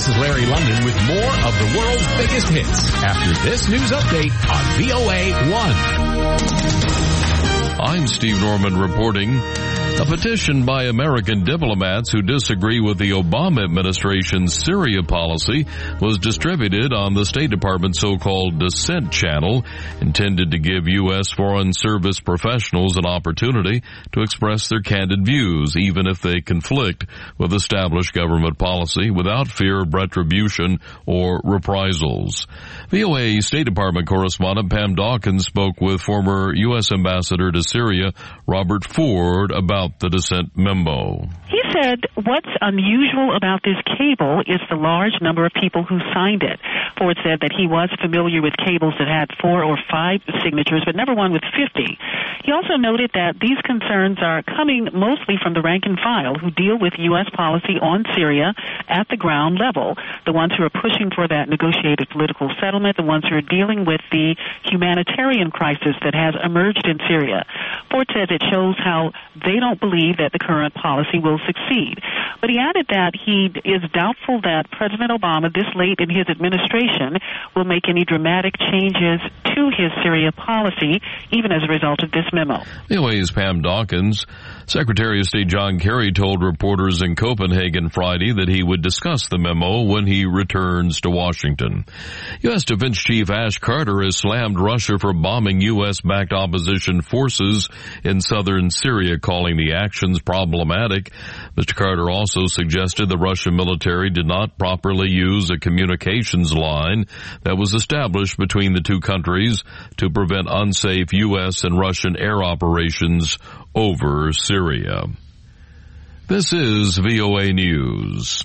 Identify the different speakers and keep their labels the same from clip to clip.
Speaker 1: is Larry London with more of the world's biggest hits after this news update on VOA1.
Speaker 2: I'm Steve Norman reporting. A petition by American diplomats who disagree with the Obama administration's Syria policy was distributed on the State Department's so-called Dissent channel, intended to give U.S. Foreign Service professionals an opportunity to express their candid views, even if they conflict with established government policy, without fear of retribution or reprisals. VOA State Department correspondent Pam Dawkins spoke with former U.S. Ambassador to Syria, Robert Ford, about the dissent memo.
Speaker 3: He said what's unusual about this cable is the large number of people who signed it. Ford said that he was familiar with cables that had 4 or 5 signatures, but never one with 50. He also noted that these concerns are coming mostly from the rank and file who deal with U.S. policy on Syria at the ground level, the ones who are pushing for that negotiated political settlement, the ones who are dealing with the humanitarian crisis that has emerged in Syria. Ford says it shows how they don't believe that the current policy will succeed. But he added that he is doubtful that President Obama, this late in his administration, will make any dramatic changes to his Syria policy, even as a result of this memo.
Speaker 2: VOA's Pam Dawkins. Secretary of State John Kerry told reporters in Copenhagen Friday that he would discuss the memo when he returns to Washington. U.S. Defense Chief Ash Carter has slammed Russia for bombing U.S.-backed opposition forces in southern Syria, calling the actions problematic. Mr. Carter also suggested the Russian military did not properly use a communications line that was established between the two countries to prevent unsafe U.S. and Russian air operations over Syria. This is VOA News.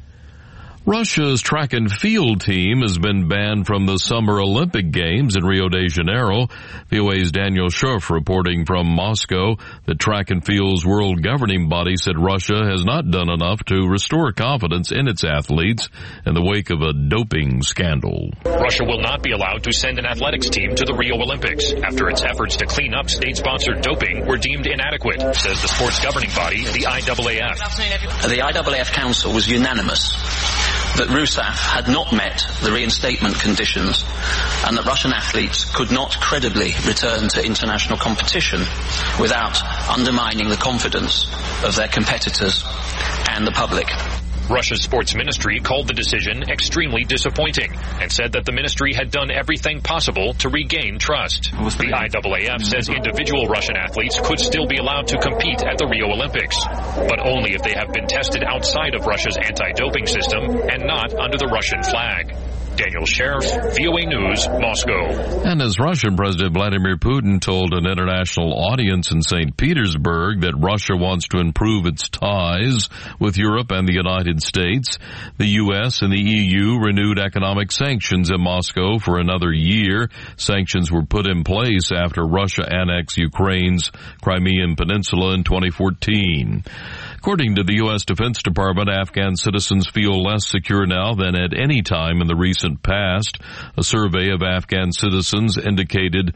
Speaker 2: Russia's track and field team has been banned from the Summer Olympic Games in Rio de Janeiro. VOA's Daniel Scherf reporting from Moscow that track and field's world governing body said Russia has not done enough to restore confidence in its athletes in the wake of a doping scandal.
Speaker 4: Russia will not be allowed to send an athletics team to the Rio Olympics after its efforts to clean up state-sponsored doping were deemed inadequate, says the sports governing body, the IAAF.
Speaker 5: The IAAF Council was unanimous that RUSAF had not met the reinstatement conditions and that Russian athletes could not credibly return to international competition without undermining the confidence of their competitors and the public.
Speaker 4: Russia's sports ministry called the decision extremely disappointing and said that the ministry had done everything possible to regain trust. The IAAF says individual Russian athletes could still be allowed to compete at the Rio Olympics, but only if they have been tested outside of Russia's anti-doping system and not under the Russian flag. Daniel Scherf, VOA News, Moscow.
Speaker 2: And as Russian President Vladimir Putin told an international audience in St. Petersburg that Russia wants to improve its ties with Europe and the United States, the U.S. and the EU renewed economic sanctions in Moscow for another year. Sanctions were put in place after Russia annexed Ukraine's Crimean Peninsula in 2014. According to the U.S. Defense Department, Afghan citizens feel less secure now than at any time in the recent past. A survey of Afghan citizens indicated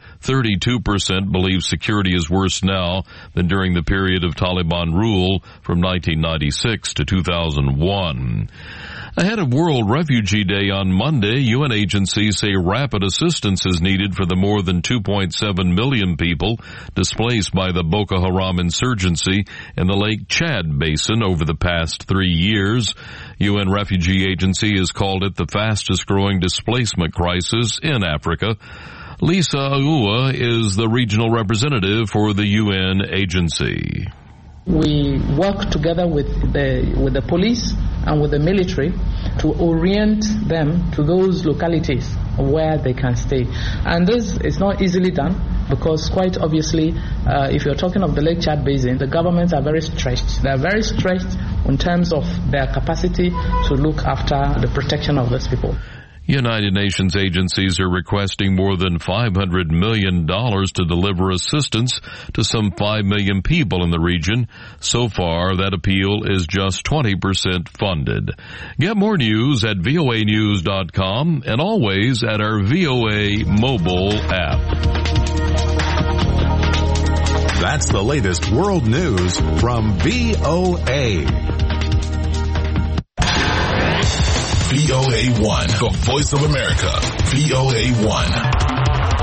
Speaker 2: 32% believe security is worse now than during the period of Taliban rule from 1996 to 2001. Ahead of World Refugee Day on Monday, UN agencies say rapid assistance is needed for the more than 2.7 million people displaced by the Boko Haram insurgency in the Lake Chad Basin over the past 3 years. UN Refugee Agency has called it the fastest growing displacement crisis in Africa. Lisa Aua is the regional representative for the UN agency.
Speaker 6: We work together with the police and with the military to orient them to those localities where they can stay. And this is not easily done because quite obviously, if you're talking of the Lake Chad Basin, the governments are very stretched. They are very stretched in terms of their capacity to look after the protection of those people.
Speaker 2: United Nations agencies are requesting more than $500 million to deliver assistance to some 5 million people in the region. So far, that appeal is just 20% funded. Get more news at voanews.com and always at our VOA mobile app.
Speaker 1: That's the latest world news from VOA.
Speaker 7: VOA1, the voice of America, VOA1.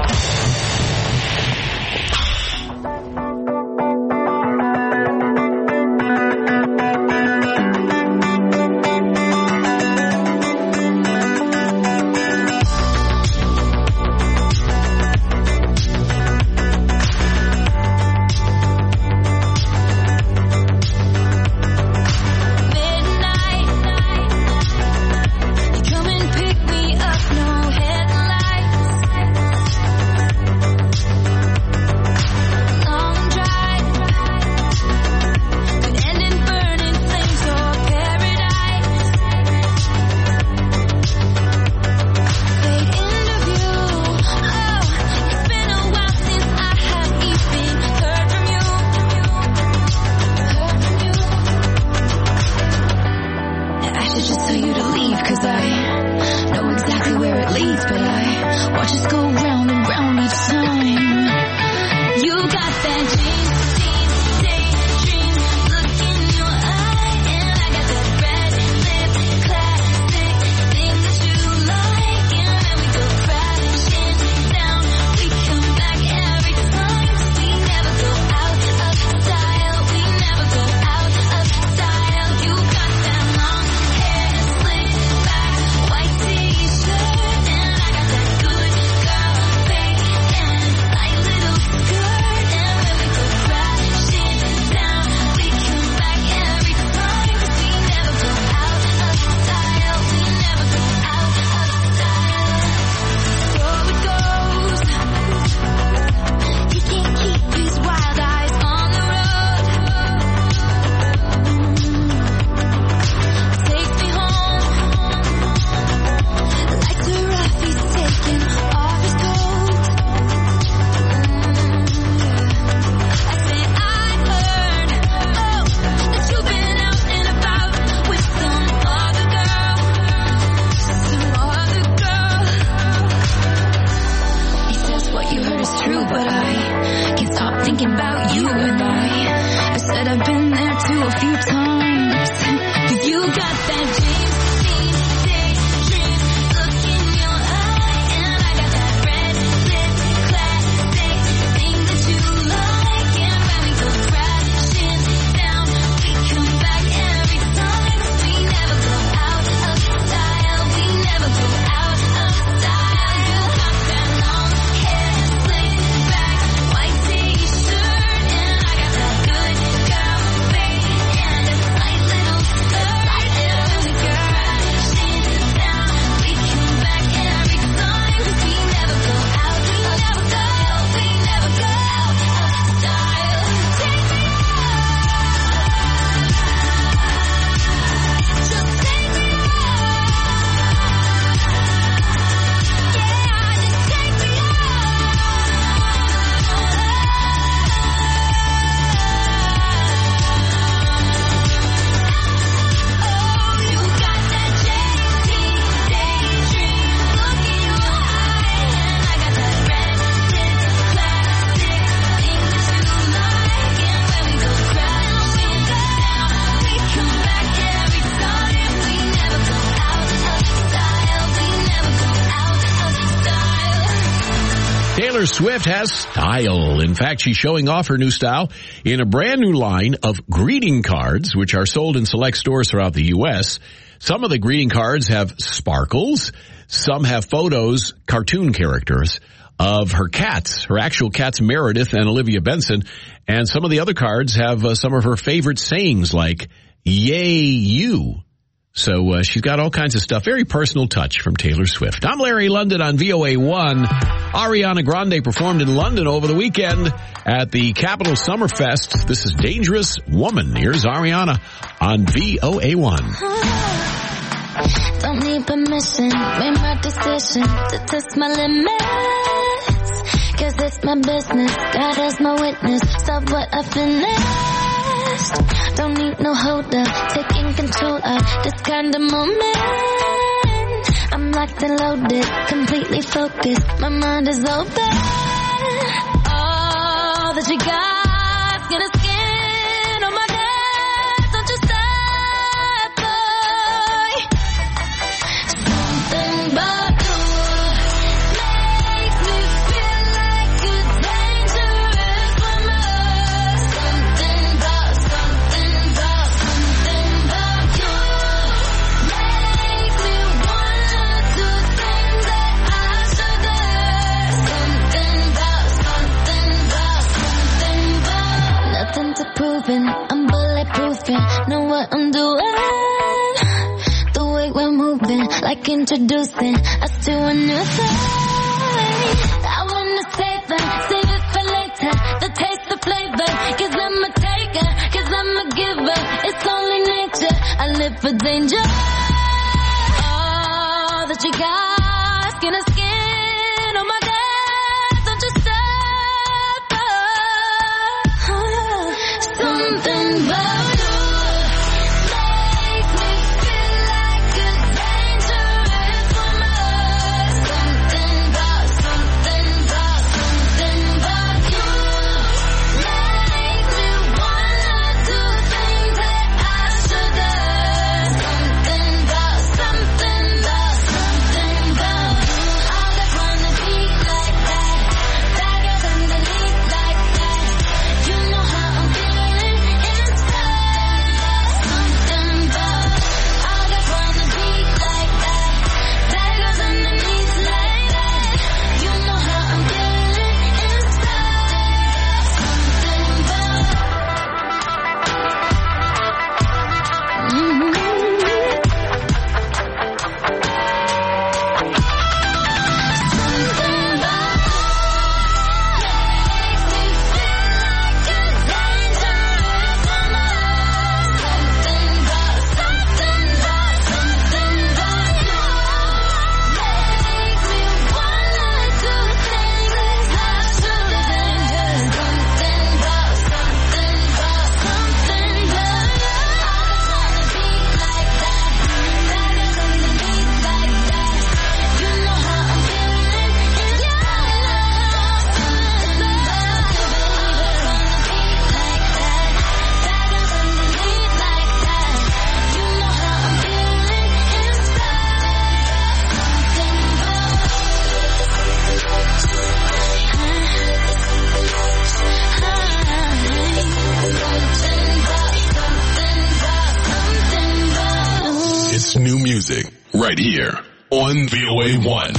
Speaker 8: Taylor Swift has style. In fact, she's showing off her new style in a brand new line of greeting cards, which are sold in select stores throughout the U.S. Some of the greeting cards have sparkles. Some have photos, cartoon characters, of her cats, her actual cats, Meredith and Olivia Benson. And some of the other cards have some of her favorite sayings like, "Yay, you." So she's got all kinds of stuff. Very personal touch from Taylor Swift. I'm Larry London on VOA1. Ariana Grande performed in London over the weekend at the Capitol Summerfest. This is Dangerous Woman. Here's Ariana on VOA1.
Speaker 9: Don't need permission, made my decision to test my limits. Cause it's my business, God is my witness. Stop what I finished. Don't need no holder, taking control of this kind of moment. I'm locked and loaded, completely focused, my mind is open. All that you got's gonna skin on my neck. Don't you stop, boy. moving, I'm bulletproofing, know what I'm doing. The way we're moving, like introducing us to a new thing. I wanna save it for later, the taste, the flavor, 'cause I'm a taker, 'cause I'm a giver, it's only nature, I live for danger. All that you got, skin to skin, oh my God, don't you stop. Something about you makes me feel like a dangerous woman. Something about you makes me wanna do things that I shouldn't. Something about you. All that wanna be like that, daggers underneath like that. You know how I'm feeling inside. Something about all that wanna be like that, daggers underneath like that. You know how I'm feeling inside. Something about.
Speaker 7: It's new music right here on VOA1.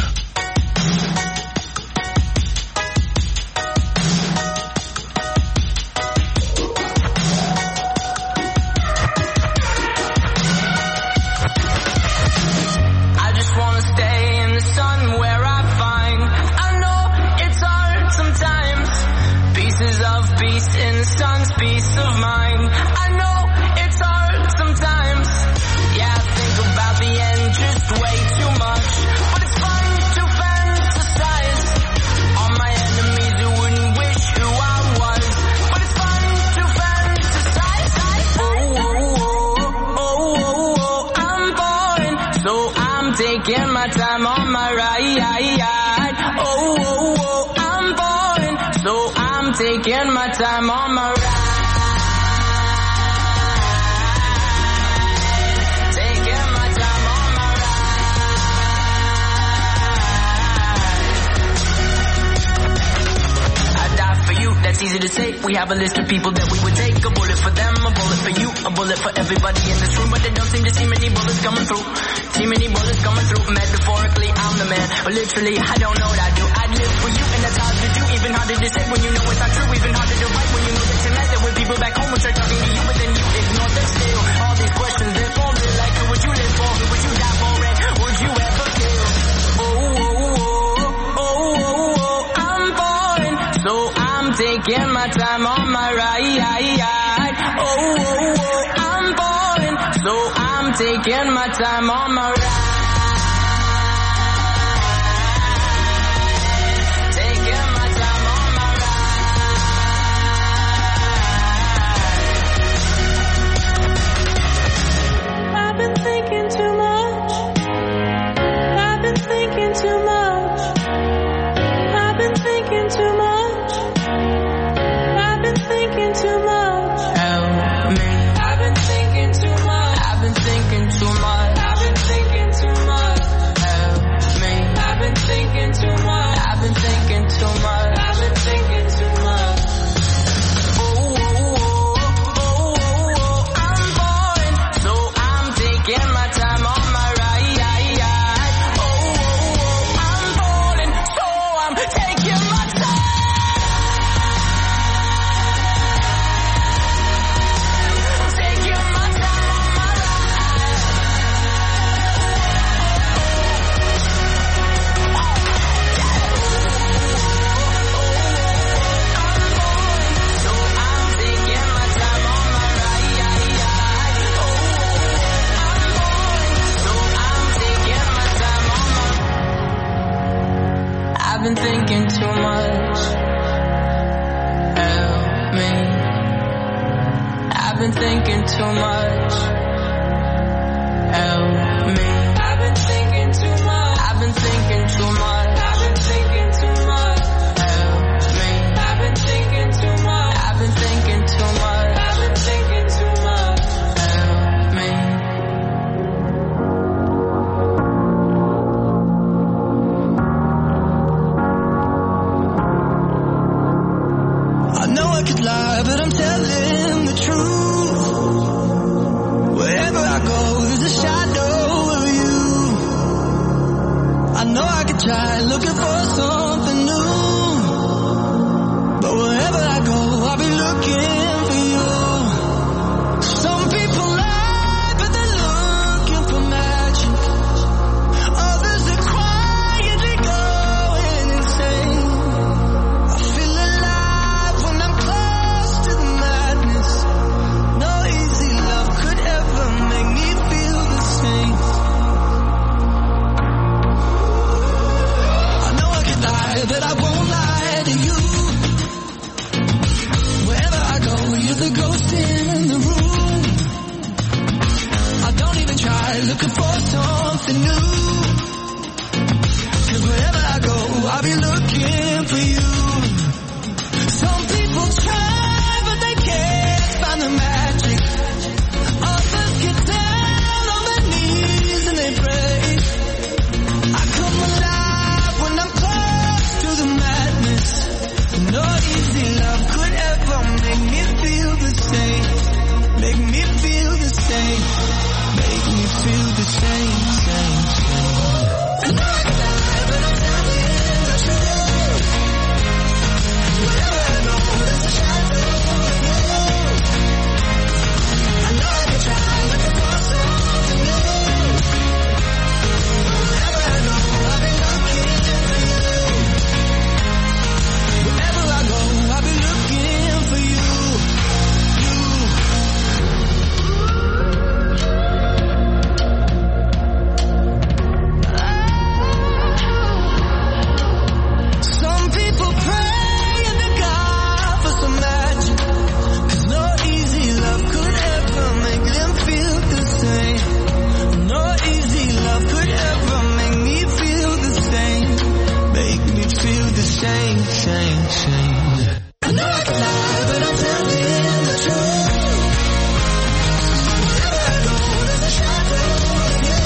Speaker 10: I just wanna stay in the sun where I find. I know it's hard sometimes. Pieces of peace in the sun's peace of mind. I know it's hard sometimes. Yeah, I think about the end just way too much. But it's fun to fantasize on my enemies who wouldn't wish who I was. But it's fun to fantasize. Oh, I'm born, so I'm taking my time on my ride. Oh, I'm born, so I'm taking my time on my ride. Taking my time on my ride. I die for you, that's easy to say. We have a list of people that we would take. A bullet for them, a bullet for you, a bullet for everybody in this room. But they don't seem to see many bullets coming through. See many bullets coming through. Metaphorically, I'm the man. But literally, I don't know what I do. I'd live for you, and that's hard to do. Even harder to say when you know it's not true. Even harder to write when you know that tonight there were people back home who start talking to you, but then you ignore them still. All these questions, they're for real. Like, who would you live for? Who would you die for? And would you ever kill? Oh, I'm born, so I'm taking my time on my ride. Oh, I'm born, so I'm taking my time on my ride. Taking my time on my ride. I've been thinking too much. I've been thinking too much. I've been thinking too much. I've been thinking too much. Help me. I've been thinking too much. I've been thinking too much. I've been thinking too much. Help me. I've been thinking too much. I've been thinking too much. I've been thinking too much. Oh, I'm born, so I'm taking my I've been thinking too much. Help me. I've been thinking too much. Help me. I've been thinking too much. I've been thinking too much. I've been thinking too much. Help me. I've been thinking too much. I've been thinking too much. I've been thinking too much. Help me.
Speaker 11: I know I could lie, but I'm telling the truth. Wherever I go, there's a shadow of you. I know I could try looking for something new, but wherever I go, I'll be looking for you. Some people lie, but they're looking for magic. Others are quietly going insane. I feel alive when I'm close to the madness. No easy love could ever make me feel the same. I know I could lie, but I won't lie to you. Wherever I go, you're the ghost in the room. I don't even try looking for something new, 'cause wherever I go, I'll be looking for you. Some people try, but they can't find the magic. Others get down on their knees and they pray. I come alive when I'm close to the madness. No easy love could ever make me feel the same. Make me feel the same. Make me feel the same, same, same. I know I can lie, but I'm telling the truth. Wherever I go, there's a shadow of you. I know I can try looking for something new. Wherever I go, I'll be looking for you. Wherever I go, I'll be looking for you. Some people pray in the God for some magic, 'cause no easy love could ever make them feel the same. No easy love could ever make me feel the same. Make me feel the same, same, same. I know I can lie, but I'm telling the truth. Wherever I go, there's a shadow of you.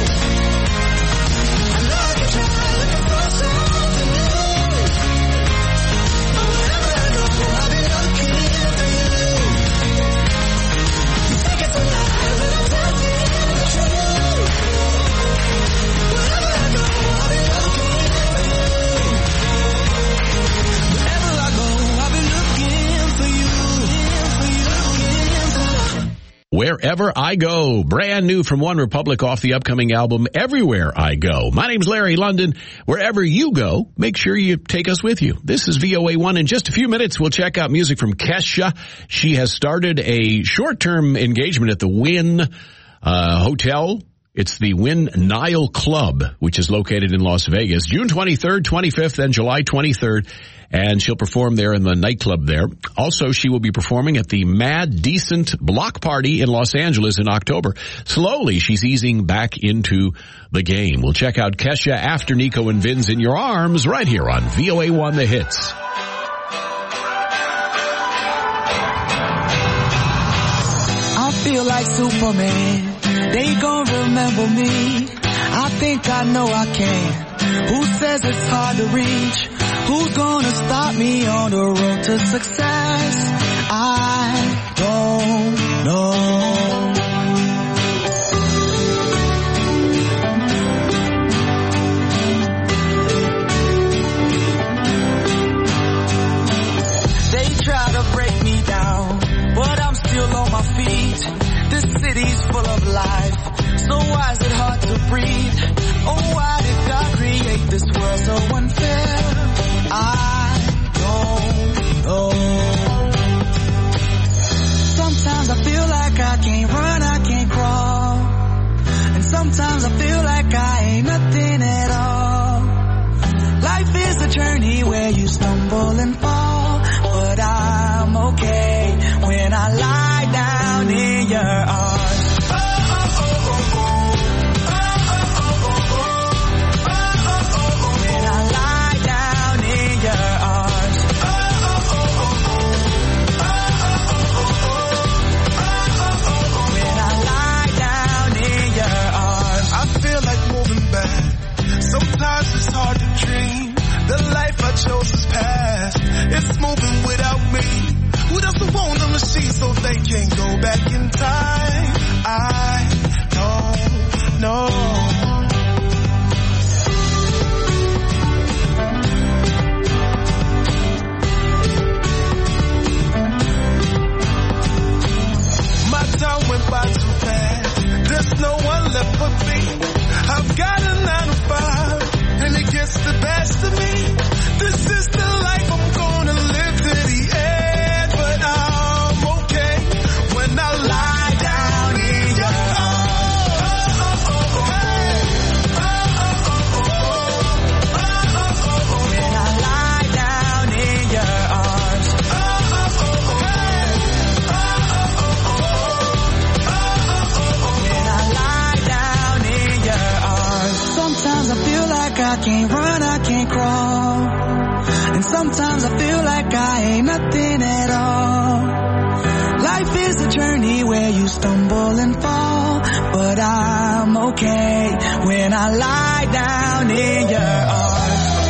Speaker 11: I know I can try looking for something new, but wherever I go, I'll be looking for you. You think it's a lie, but I'm telling the truth. Wherever I go, I'll be looking for you. Wherever I go, I'll be looking for you.
Speaker 8: Wherever I Go, brand new from One Republic off the upcoming album Everywhere I Go. My name's Larry London. Wherever you go, make sure you take us with you. This is VOA1. In just a few minutes, we'll check out music from Kesha. She has started a short-term engagement at the Wynn Hotel. It's the Wynn Nile Club, which is located in Las Vegas, June 23rd, 25th, and July 23rd. And she'll perform there in the nightclub there. Also, she will be performing at the Mad Decent Block Party in Los Angeles in October. Slowly, she's easing back into the game. We'll check out Kesha after Nico and Vin's In Your Arms right here on VOA1 The Hits.
Speaker 11: I feel like Superman. They gon' remember me. I think I know I can. Who says it's hard to reach? Who's gonna stop me on the road to success? I don't know. They try to break me down, but I'm still on my feet. This city's full of life, so why is it hard to breathe? Oh, why did God create this world so unfair? I don't know. Sometimes I feel like I can't run, I can't crawl. And sometimes I feel like I ain't nothing at all. Life is a a journey where you stumble and fall, but I'm okay when I lie down in your arms. When I lie down in your arms. When I lie down in your arms.
Speaker 12: I feel like moving back. Sometimes it's hard to dream. The life I chose is past. It's moving without me. Who doesn't want a machine so they can't go back in time? I don't know. My time went by too fast. There's no one left but me. I've got a 9 to 5, and it gets the best of me. This is the life I'm gonna live to the end, but I'm okay when I lie down in your arms. When I lie down in your arms. When I lie down in your arms.
Speaker 11: Sometimes I feel like I can't run, I can't crawl. And sometimes I feel like I ain't nothing at all. Life is a journey where you stumble and fall, but I'm okay when I lie down in your arms.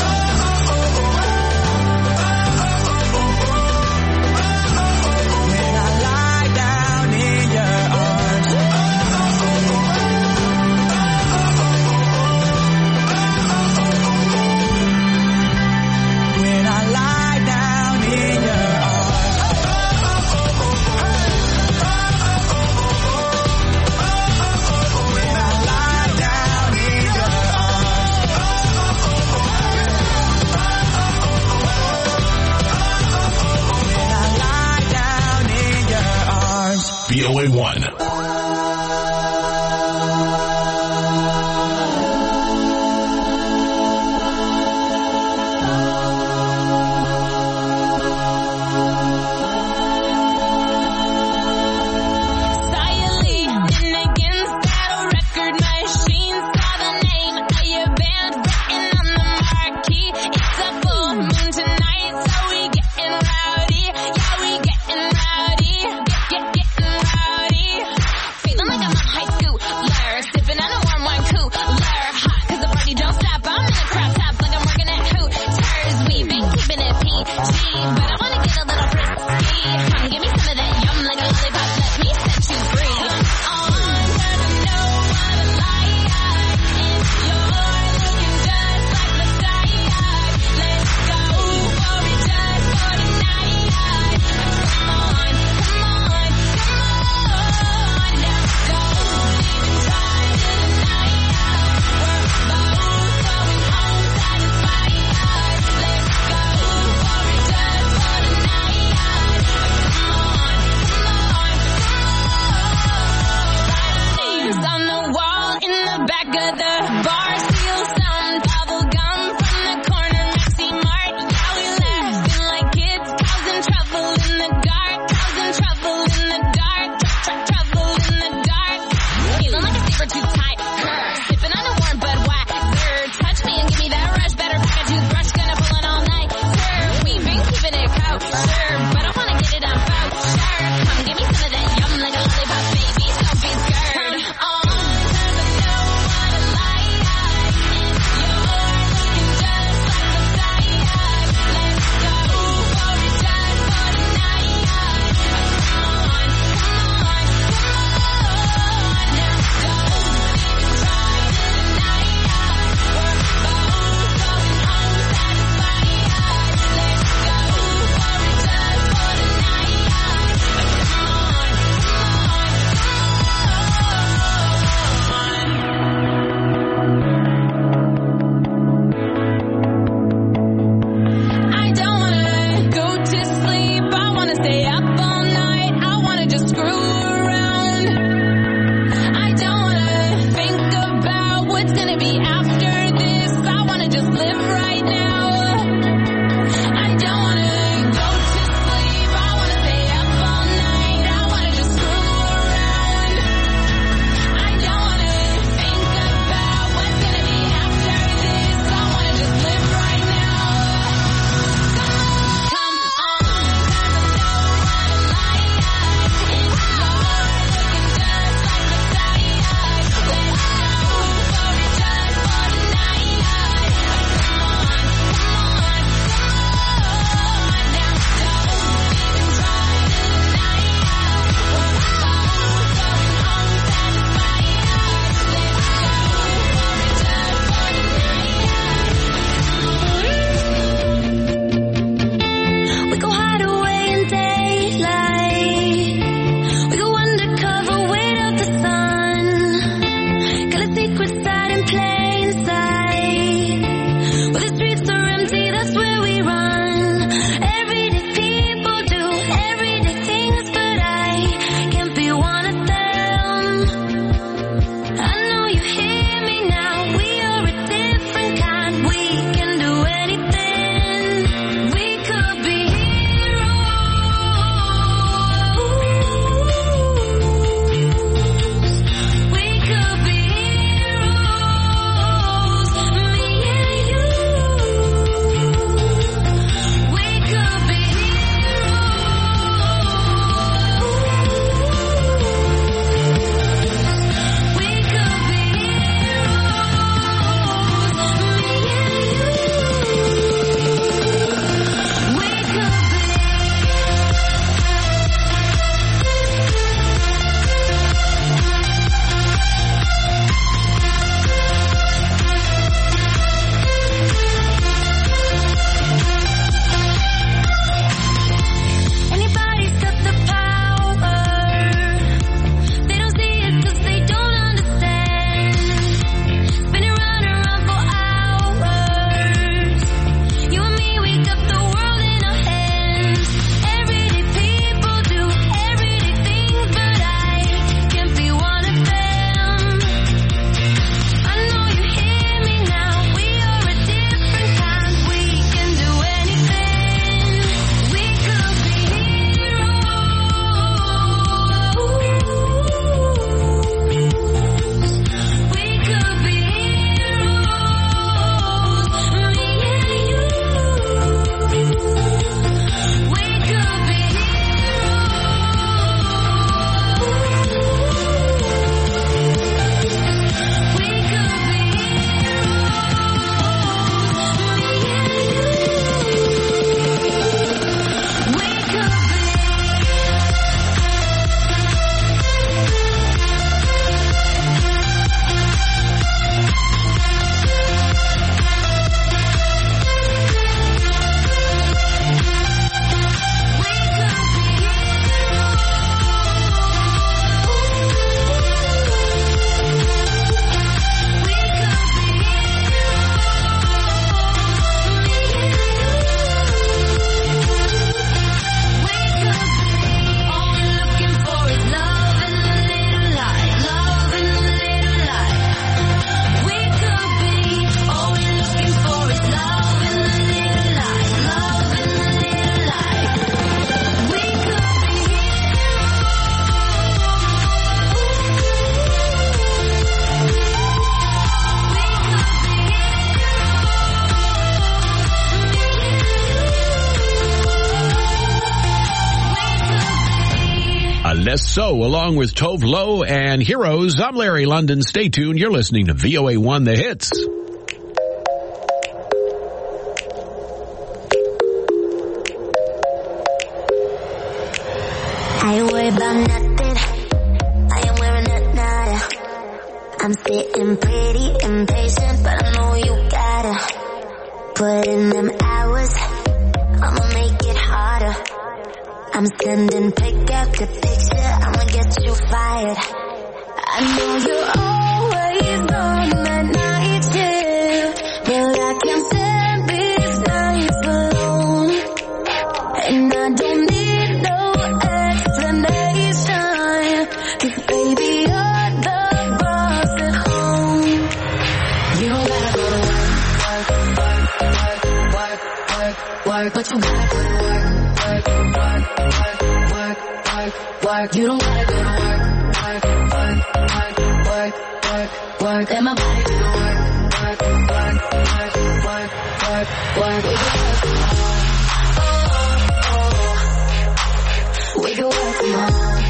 Speaker 11: When I lie down in your arms. When I lie down in your arms. When I lie down in your arms.
Speaker 8: So, along with Tove Lo and Heroes, I'm Larry London. Stay tuned. You're listening to VOA1 The Hits.
Speaker 9: I ain't worried about nothing. I am wearing a nada. I'm sitting pretty impatient, but I know you gotta put in them hours. I'ma make it harder. I'm sending pic after picture. I'ma get you fired. I know you're always on that night shift, but I can't stand these nights alone. And I don't need no explanation, 'cause baby you're the boss at home. You don't gotta go to work, but you gotta go to work. You don't gotta go to work. And my body do the work. We can work from home.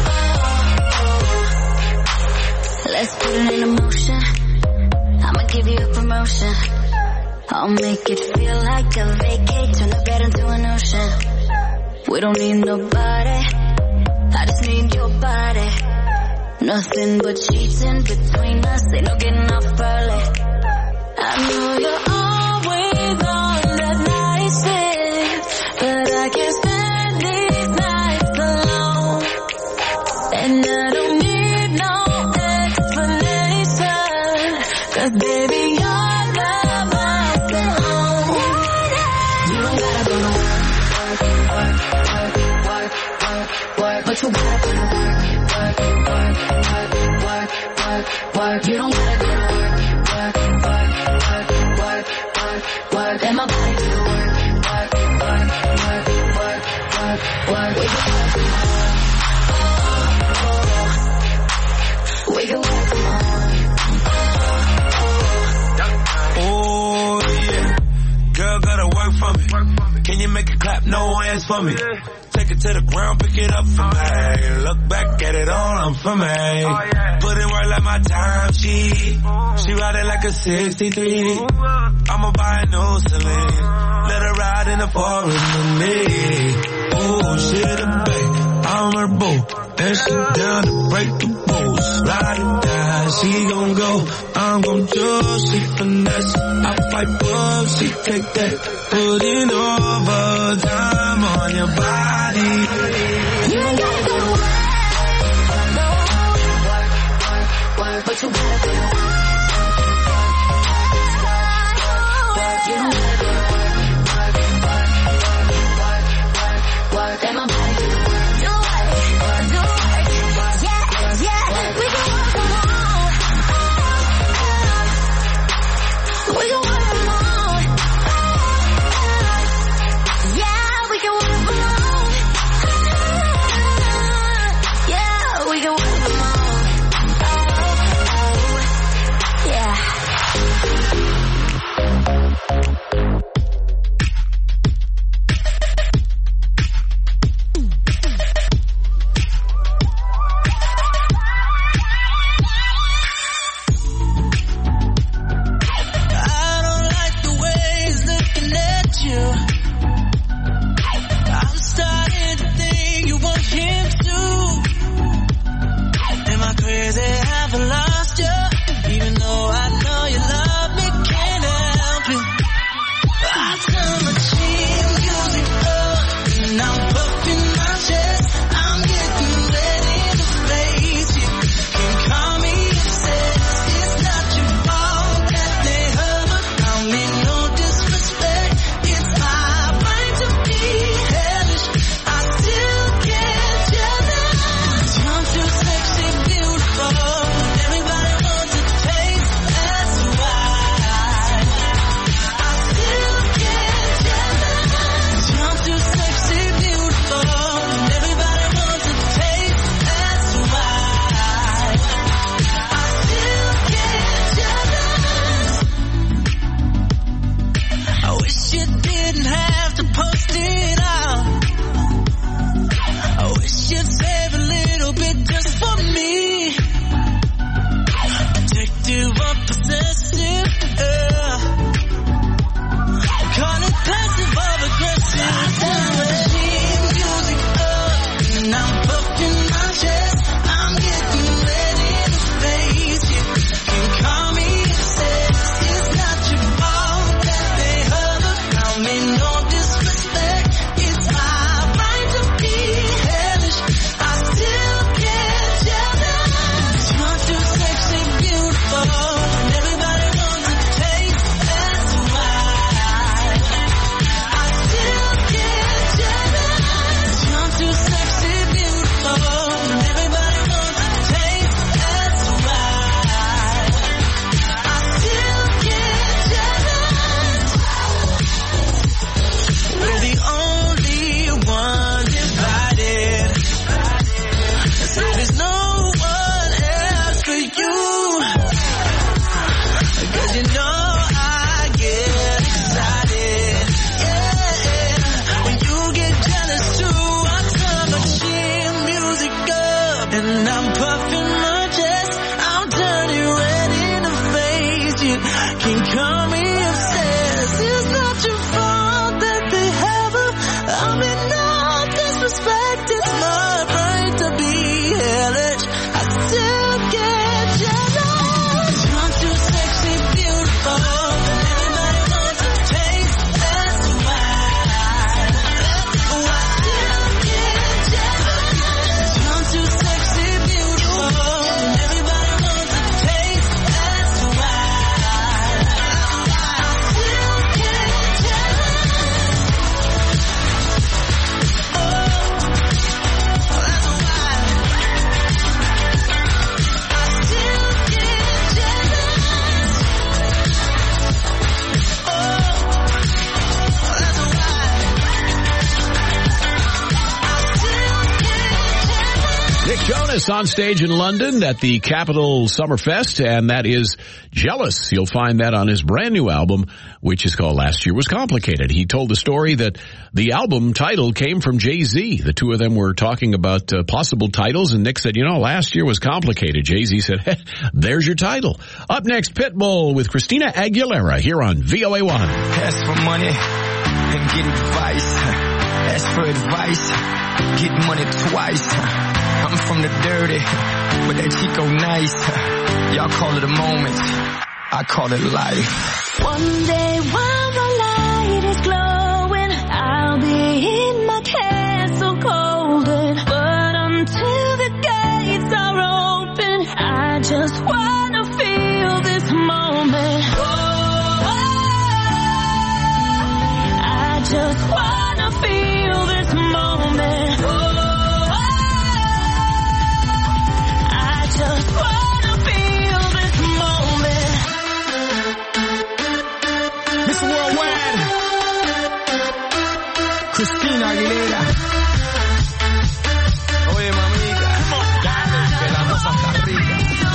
Speaker 9: Let's put it in motion. I'ma give you a promotion. I'll make it feel like a vacate, turn the bed into an ocean. We don't need nobody, I just need your body. Nothing but sheets in between us, ain't no getting off early. I know you're always on that night shift, but I can't stand these nights alone. And I don't need no explanation, 'cause baby you're the boss at home. You don't gotta go to work, but you gotta go to work. You don't gotta go to work. And my body do the work. We can work from home.
Speaker 12: Oh yeah, girl gotta work for me. Can you make it clap? No hands for me. Take it to the ground, pick it up for me. Look back at it all, I'm for me. Put in work like my time sheet. She ride it like a 63. I'ma buy a new Celine. Let her ride in the forest with me. Oh, she the babe, I'm her boo. And she down to break the rules. Ride it down, she gon' go. I'm gon' choose, she finesse. I fight book, she take that. Put in overtime on your body. You ain't gotta go to work, but you gotta go to work. You don't gotta go to work. And my body do the work. Yeah, we can work from home. We can work from home. Yeah, we can work from home. Yeah, we can work from home.
Speaker 11: aggressive, yeah. Call it passive or aggressive. I turn the machine music up, and I'm puffing my chest. I'm getting ready to face it. You can call me obsessed. It's not your fault that they hover around me. No disrespect. It's my right to be hellish. I still get jealous. You're too sexy, beautiful, and everybody wants a taste. That's why I still get jealous. You're too sexy, beautiful, and everybody wants a taste. That's why I still get jealous. We're the only one divided. So there's no one else for you. 'Cause you know I get excited. Yeah, when you get jealous too, I turn my chin music up, and I'm puffing my chest. I'm turning ready to face you. Can call me obsessed. It's not your fault that they have her. I mean, no disrespect. It's my right to be hellish. I still get jealous. You're too sexy, beautiful, and everybody wants a taste. That's why I still get jealous. You're too sexy, beautiful, and everybody wants a taste. That's why I still get jealous. Oh, that's why I still get jealous. Oh, that's why I still get jealous.
Speaker 8: Nick Jonas on stage in London at the Capitol Summerfest, and that is Jealous. You'll find that on his brand new album, which is called Last Year Was Complicated. He told the story that the album title came from Jay-Z. The two of them were talking about possible titles, and Nick said, you know, Last Year Was Complicated. Jay-Z said, there's your title. Up next, Pitbull with Christina Aguilera here on VOA1.
Speaker 13: Ask for money and get advice. Ask for advice, get money twice. I'm from the dirty, but that Chico nice. Y'all call it a moment, I call it life.
Speaker 9: One day while the light is glowing, I'll be in my castle golden. But until the gates are open, I just wanna feel this moment. I just wanna feel this moment. I just wanna feel this moment.
Speaker 13: Miss Worldwide, Christina Aguilera. Oye, mamita, dale, que la cosa está rica.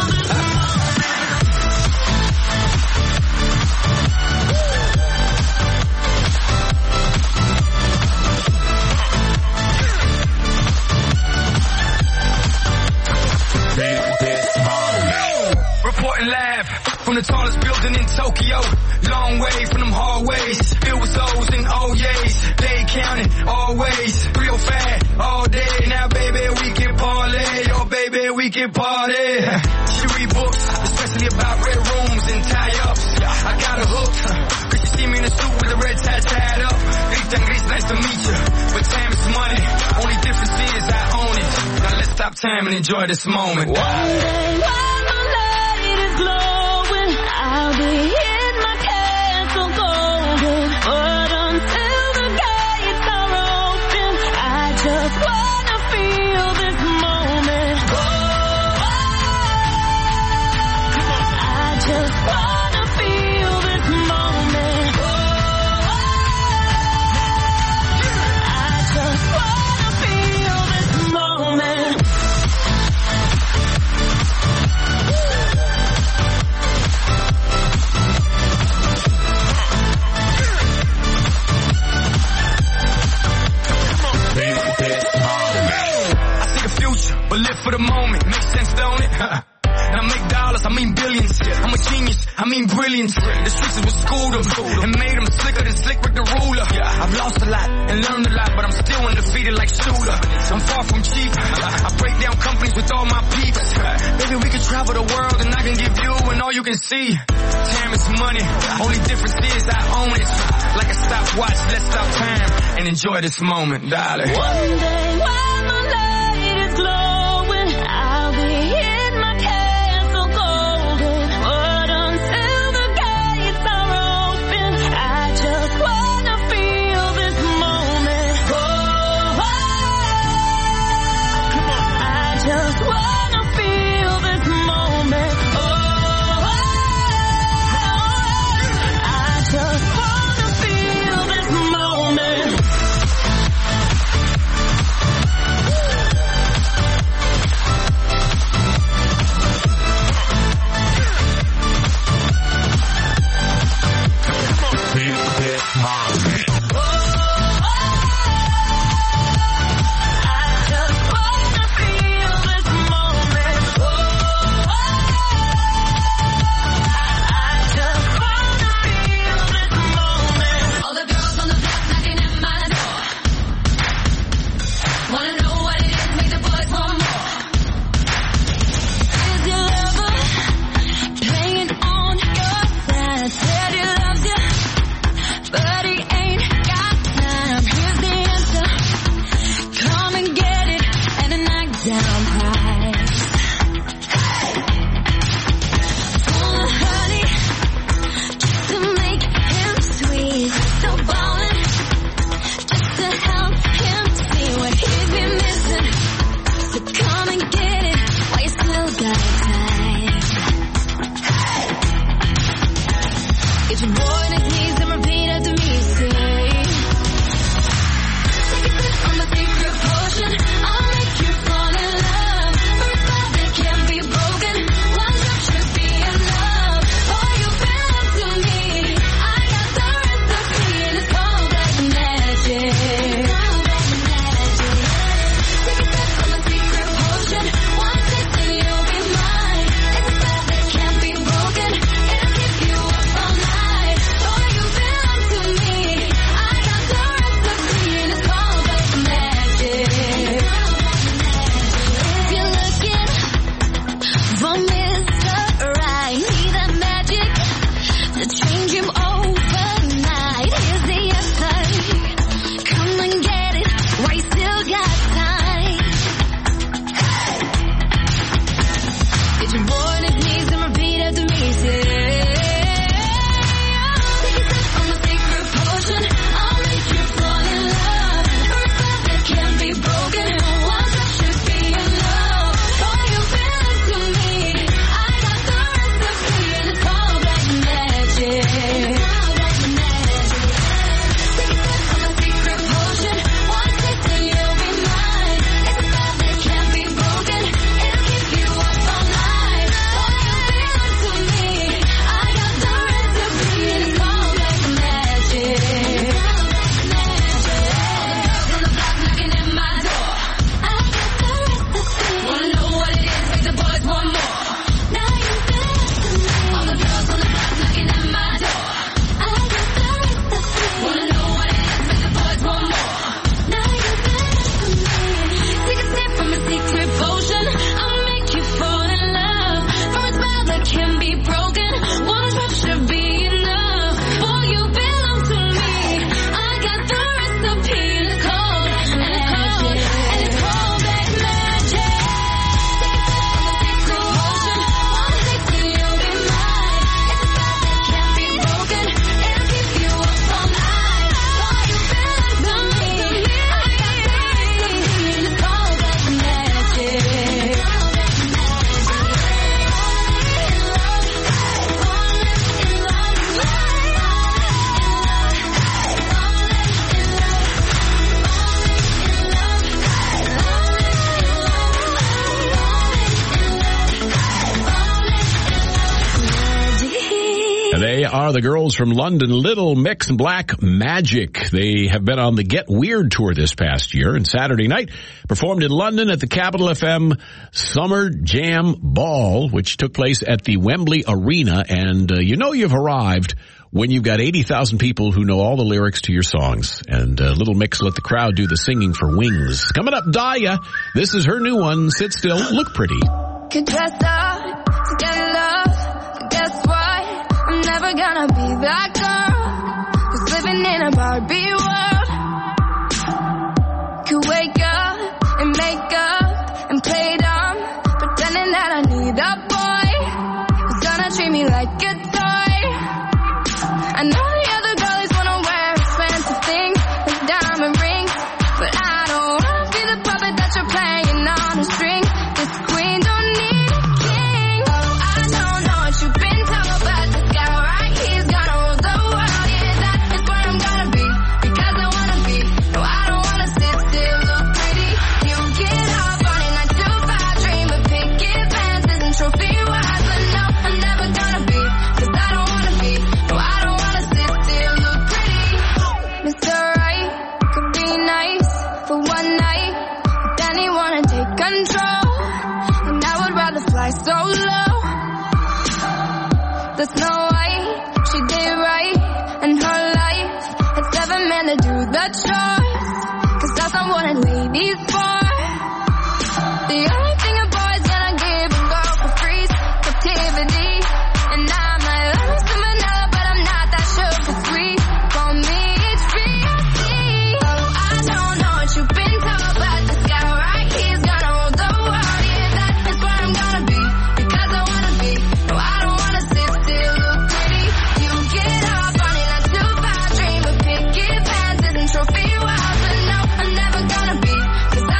Speaker 13: Reporting live from the tallest building in Tokyo. Long way from them hallways, filled with O's and O's. They counting always, real fat all day. Now baby we can parlay, oh baby we can party. She read books, especially about red rooms and tie-ups. I got a hook, cause you see me in a suit with a red tie tied up. Rita and Gris, nice to meet you, but time is money. Only difference is I own it. Now let's stop time and enjoy this moment.
Speaker 9: One day while the light is glowing, I'll be in my castle golden. But until the gates are open, I just wanna feel this moment. I just wanna feel this moment. I just wanna feel this moment.
Speaker 13: I mean brilliant. The streets is what schooled them and made them slicker than Slick Rick the Ruler. I've lost a lot and learned a lot, but I'm still undefeated like Shooter. I'm far from cheap. I break down companies with all my peeps. Maybe we could travel the world and I can give you and all you can see. Time is money. Only difference is I own it. Like a stopwatch, let's stop time and enjoy this moment, darling.
Speaker 9: One day when the light is glowing, I'll be in my castle golden. But until the gates are open, I just wanna feel this moment. Oh, I just wanna feel this moment. Oh, I just wanna feel this moment.
Speaker 8: They are the girls from London, Little Mix Black Magic. They have been on the Get Weird tour this past year, and Saturday night performed in London at the Capital FM Summer Jam Ball, which took place at the Wembley Arena. And you know you've arrived when you've got 80,000 people who know all the lyrics to your songs. And Little Mix let the crowd do the singing for Wings. Coming up, Daya. This is her new one, Sit Still, Look Pretty.
Speaker 9: Could dress up to get love, but guess what? I'm never gonna be that girl who's living in a Barbie world. Could wake up and make up and play dumb, pretending that I need a boy who's gonna treat me like a toy. I know the other girlies wanna wear expensive things like diamond rings, but I don't wanna be the puppet that you're playing on a string. This queen don't need a king. Oh, I don't know what you've been told, but this guy right here's gonna rule the world. Yeah, that is where I'm gonna be, because I wanna be. No, I don't wanna sit still, look pretty. You get up on it 9 to 5, dream of picket fences and trophy wives, but no, I'm never gonna be, cause I don't wanna be. No, I don't wanna sit still, look pretty. Mr. Right could be nice for one night, but then he wanna take control, and I would rather fly solo. The Snow White, she did right in her life. It's never meant to do the choice, cause that's not what a lady's for. The only thing a boy's gonna give and go for free is captivity. And I'm like, let me some vanilla, but I'm not that sugar sweet. Call me HBOC. Oh, I don't know what you've been told, but this guy right here's gonna rule the world. Yeah, that is where I'm gonna be, because I wanna be. No, I don't wanna sit still, look pretty. You get up on it 9 to 5, dream of picket fences and trophy wives, but no, I'm never gonna be, cause I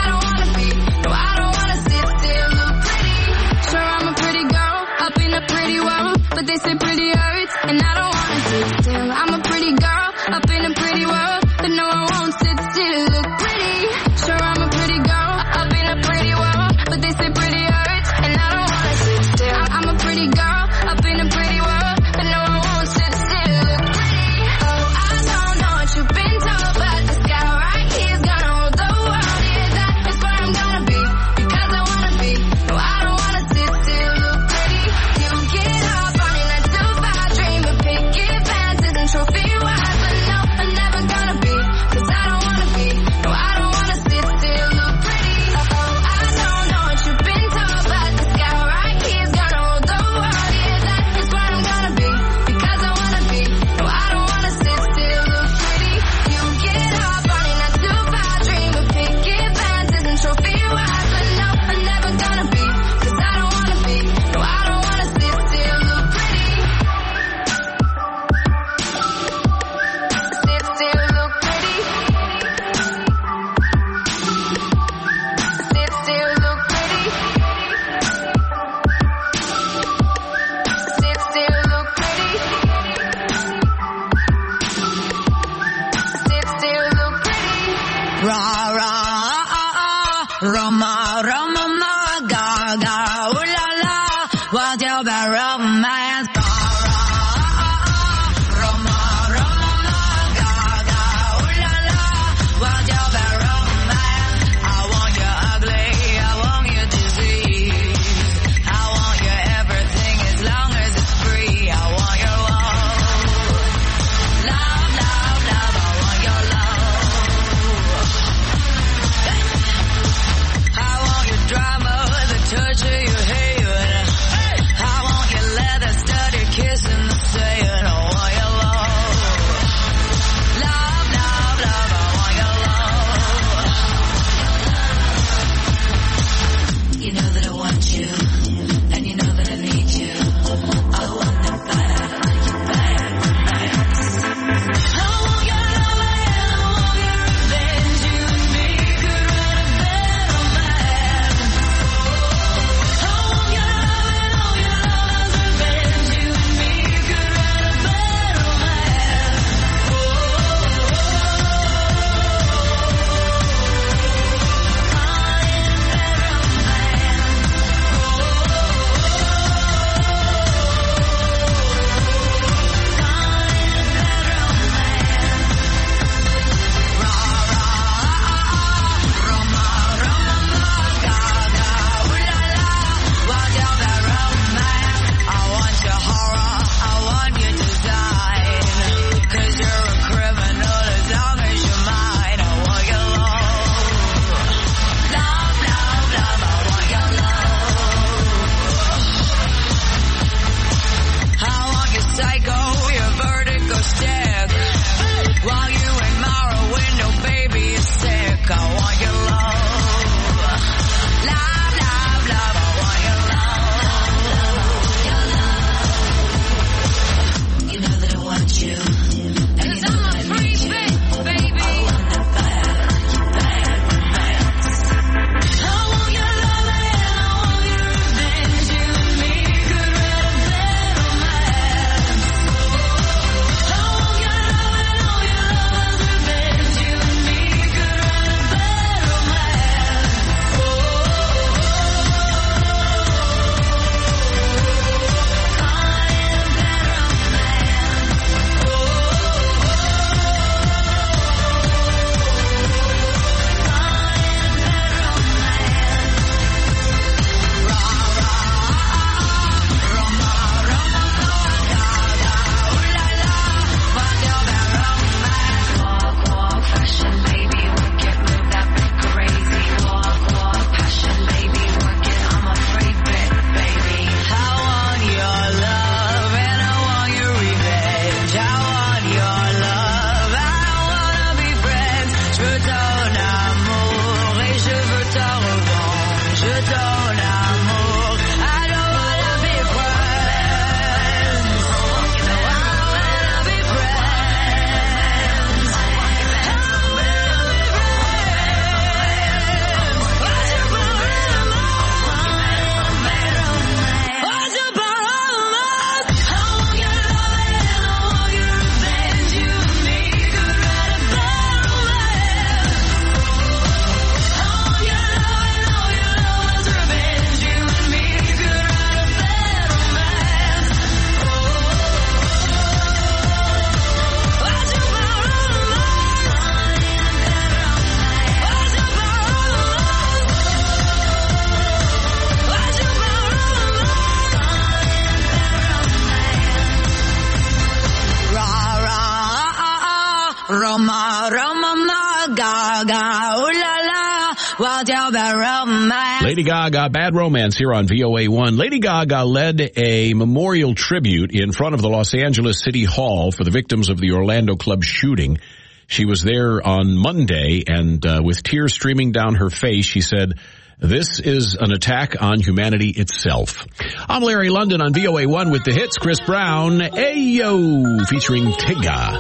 Speaker 14: Roma, Roma, Gaga, ooh la la, what's your bad romance?
Speaker 8: Lady Gaga, Bad Romance here on VOA1. Lady Gaga led a memorial tribute in front of the Los Angeles City Hall for the victims of the Orlando club shooting. She was there on Monday, and with tears streaming down her face, she said, "This is an attack on humanity itself." I'm Larry London on VOA1 with the hits. Chris Brown, Ayo, featuring Tyga.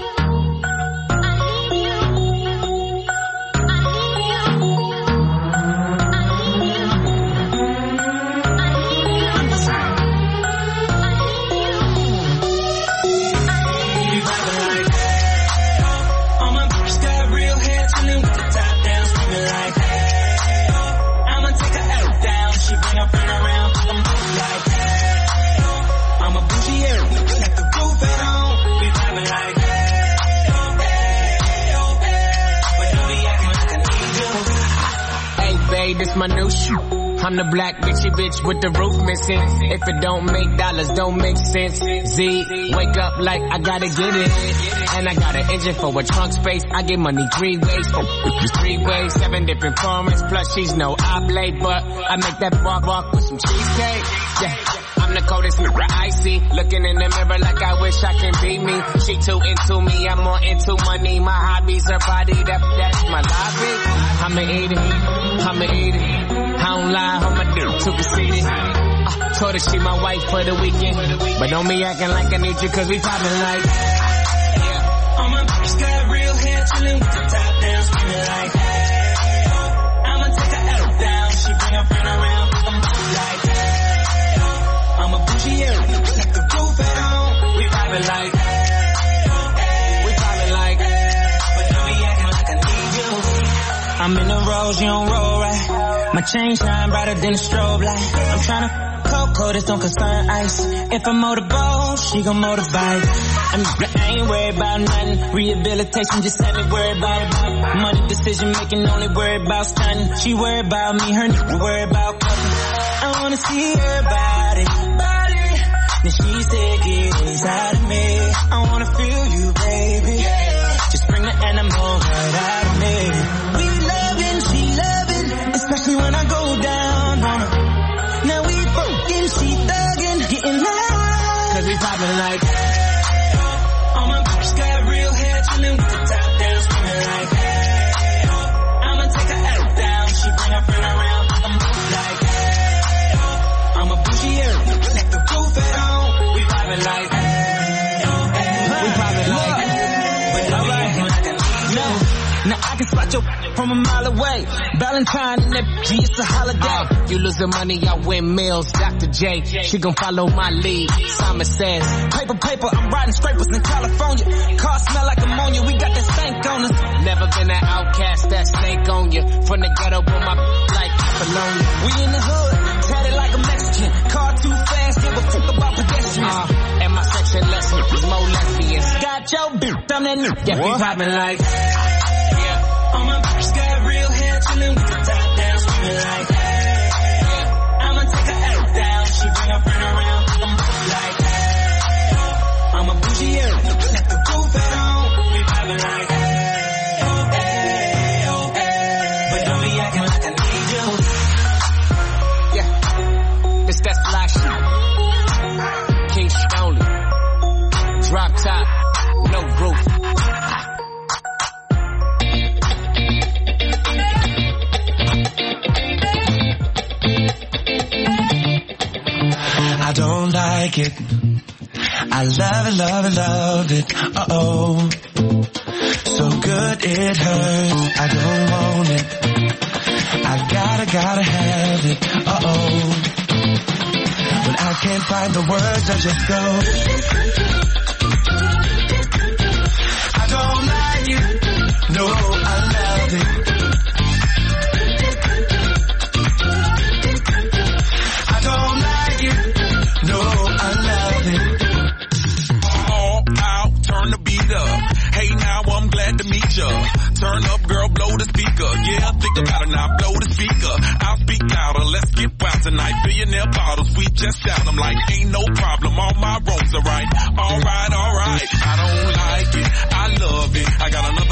Speaker 15: This my new shoe. I'm the black bitchy bitch with the roof missing. If it don't make dollars, don't make sense. Z, wake up like I gotta get it. And I got an engine for a trunk space. I get money 3 ways. 3 ways, 7 different formats. Plus she's no oblate, but I make that walk with some cheesecake. Yeah. I'm the coldest mirror I see. Looking in the mirror like I wish I can be me. She too into me, I'm more into money. My hobbies, her body, that's my lobby. I'ma eat it, I'ma eat it. I don't lie, I'ma do too conceited. Told her she my wife for the weekend. But don't be acting like I need you cause we poppin' like. Yeah.
Speaker 11: All my bitches got real hair, chillin' with the top down, screamin' like. I'ma take her L down, she bring her friend around, I'm like. I'm a bougie area, like the roof at home. We poppin' like, but don't be acting like I need you. I'm in the rose, you don't roll right. My chain shine brighter than a strobe light. I'm tryna cocoa, this don't concern ice. If I motorboat, she gon' motorbike. I ain't worried about nothing. Rehabilitation just had me worried about it. Money decision making, only worried about stunting. She worried about me, her nigga worried about cooking. I wanna see her body. Then she said, get inside of me. I wanna feel you, baby. Just bring the animal right out of me. We loving, she loving, especially when I go down on her. Now we fucking, she thugging, getting loud. Cause we poppin' like. All my bitches got real hair, chillin' with the top down, screamin' like. I'ma take her L down, she bring her friend around, I'm like. I'm a bougie area, like the roof at home. We poppin' like. We poppin' like. But alright, no. Now I can spot your from a mile away. Valentine and that G, it's a holiday.
Speaker 15: You losing money, I win meals. Dr. J, she gon' follow my lead. Simon says,
Speaker 11: paper, I'm riding scrapers in California. Car smell like ammonia, we got that stank on us.
Speaker 15: Never been an outcast, that snake on you. From the ghetto, with my like Apollonia.
Speaker 11: We in the hood, tatted like a Mexican. Car too fast, give a fuck about pedestrians.
Speaker 15: And my section lesson is more lesbians.
Speaker 11: Got your bitch, I'm that new. Yeah, we poppin' like.
Speaker 15: Yeah.
Speaker 11: All my bitches got real hair, chillin' with the top down, screamin' like. I'ma take her L down, she bring her friend around, I'm like. I'm a bougie area, like the roof at home. We poppin' like. But don't be acting like I need you.
Speaker 15: Yeah, it's that fly shit. King Stonely. Drop top, no roof.
Speaker 11: I don't like it. I love it. Uh-oh. So good it hurts. I don't want it. I gotta have it. Uh-oh. When I can't find the words, I just go. I don't like it. No, I love it. I don't like it. No, I love it.
Speaker 12: All out, turn the beat up. Hey, now I'm glad to meet ya. Turn up, girl, blow the speaker. Yeah, think about it now, blow the speaker. I'll speak louder, let's get wild tonight. Billionaire bottles, we just down. I'm like, ain't no problem, all my roads are right. Alright, I don't like it, I love it. I got another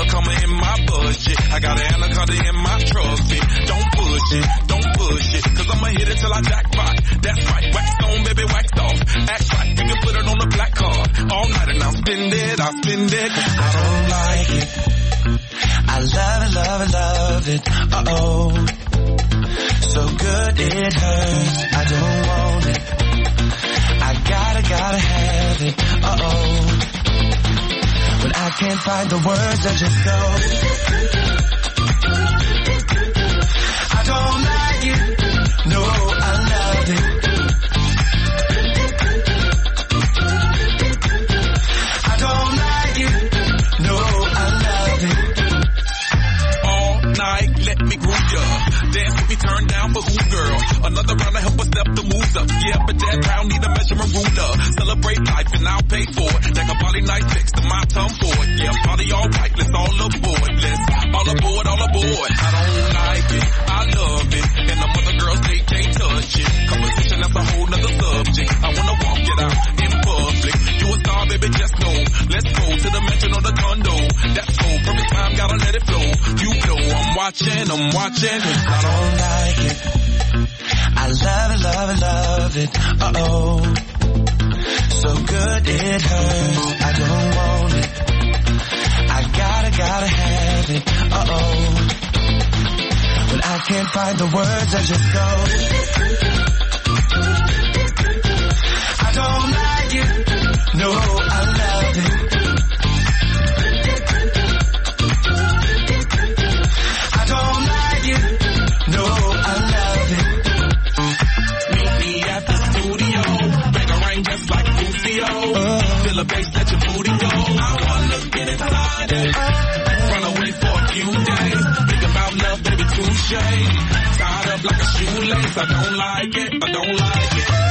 Speaker 12: Everybody in my trust it. Don't push it, don't push it, cause I'ma hit it till I jackpot. That's right, wax on, baby, wax off. Act right, you can put it on the black card. All night and I'll spend it, I don't like it. I love it, love it, love it. Uh-oh. So good it hurts. I don't want it. I gotta have it. Uh-oh. When I can't find the words, I just go. I don't like it. No, I love it. I don't like it. No, I love it. All night, let me groove ya. Dance with me, turn down for who, girl? Another round to help us step the moves up. Yeah, but that round need a measurement ruler. Celebrate life and I'll pay for it. Like a body night text to my tongue for it. Yeah, party all right, let's all aboard. Let's all aboard, all aboard. I don't like it, I love it. And the mother girls, they can't touch it. Competition, that's a whole nother subject. I wanna walk it out in public. You a star, baby, just know. Let's go to the mansion or the condo. That's so perfect time, gotta let it flow. You know I'm watching. I don't like it. I love it, love it, love it. Uh-oh. So good it hurts. I don't want it. I gotta have it. Uh-oh. When I can't find the words, I just go. I don't like it. No, I love it. I don't like it. No, I love it. Meet me at the studio. Make a rain just like Lucio. Feel a bass, let your booty go. I wanna get inside it. Run away for a few days. Think about love, baby, touche. Tied up like a shoelace. I don't like it.